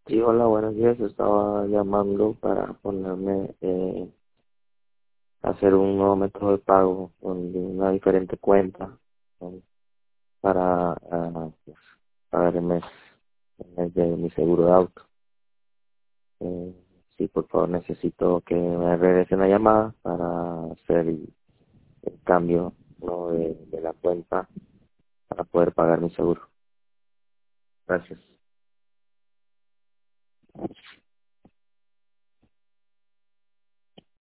Sí, hola, buenos días. Estaba llamando para ponerme, hacer un nuevo método de pago con una diferente cuenta, para pues, pagar el mes de mi seguro de auto. Eh, sí, por favor, necesito que me regresen la llamada para hacer el cambio, ¿no? de la cuenta para poder pagar mi seguro. Gracias.